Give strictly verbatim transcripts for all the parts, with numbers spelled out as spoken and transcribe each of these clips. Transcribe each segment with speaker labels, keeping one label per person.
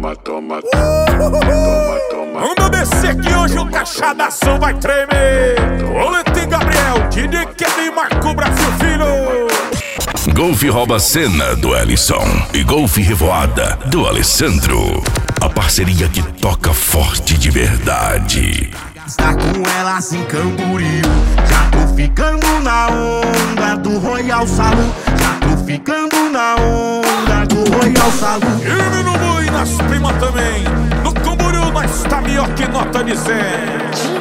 Speaker 1: toma, toma, toma, toma.
Speaker 2: Vamos descer que hoje o caixa da ação vai tremer. Oleta e Gabriel, D J Kevin, Marco Brasil Filho.
Speaker 3: Golfe rouba a cena do Ellison e Golfe Revoada do Alessandro. A parceria que toca forte de verdade.
Speaker 4: Tá com elas em Camboriú, já tô ficando na onda do Royal Salão. Já tô ficando na onda do Royal Salão.
Speaker 2: E no Boi, nas primas também. No Camboriú nós tá melhor que nota de cem.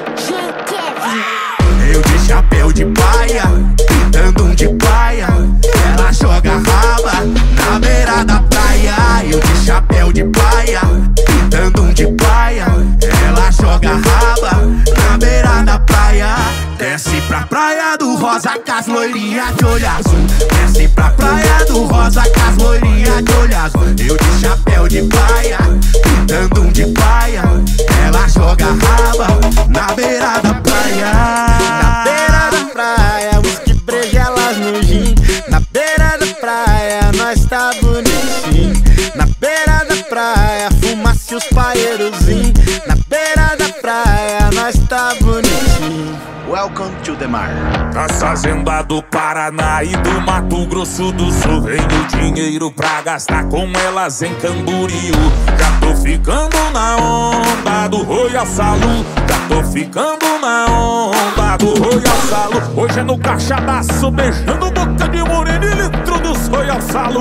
Speaker 4: Eu de chapéu de praia, pintando um de praia. Ela joga raba na beira da praia. Eu de chapéu de praia, pintando um de praia. Ela joga raba na beira da praia. Desce pra praia do Rosa cas loirinha de olho azul. Desce pra praia do Rosa cas loirinha de olho azul. Eu de chapéu de praia, pintando um de praia. Ela joga raba na beira da praia.
Speaker 5: Na beira da praia, whisky breja elas no gin. Na beira da praia, nós tá bonitinho. Na beira da praia, fuma-se os paeirozinho. Na beira da praia, nós tá bonitinho.
Speaker 4: Welcome to the mar.
Speaker 2: Das fazendas do Paraná e do Mato Grosso do Sul, vem o dinheiro pra gastar com elas em Camboriú. Já tô ficando na onda do Royal Salão. Já tô ficando na onda do Royal Salão. Hoje é no caixadaço, beijando boca de morena e litro dos Royal Salão.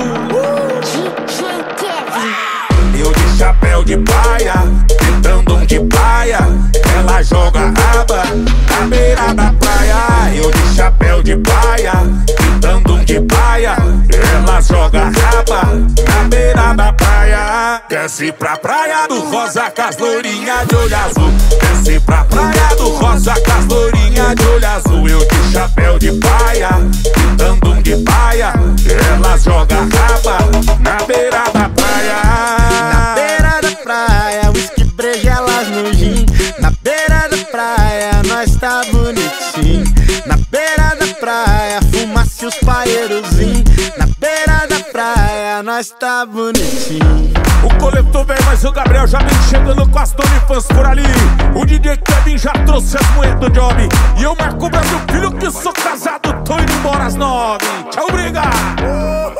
Speaker 2: Eu de chapéu de praia, pintando um de praia. Ela joga raba na beira da praia. Eu de chapéu de praia, pintando um de praia. Ela joga raba na beira da praia. Desce pra praia do Rosa cas loirinha de olho azul. Desce pra praia do Rosa cas loirinha de olho azul. Eu de chapéu de praia, pintando um de praia. Ela joga raba na beira da praia.
Speaker 5: Na beira da praia, whisky breja elas no gin. Na beira da praia, nós tá bonitinho. Na beira da praia, fuma-se os paeirozinho. Na beira da praia, nós tá bonitinho.
Speaker 2: O coletor vem, mas o Gabriel já vem chegando com as Donifans por ali. O D J Kevin já trouxe as moedas do job. E eu Marco Brasil Filho, que sou casado, tô indo embora às nove. Tchau, obrigado.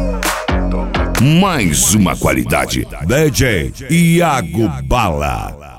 Speaker 3: Mais uma qualidade. D J Iago Bala.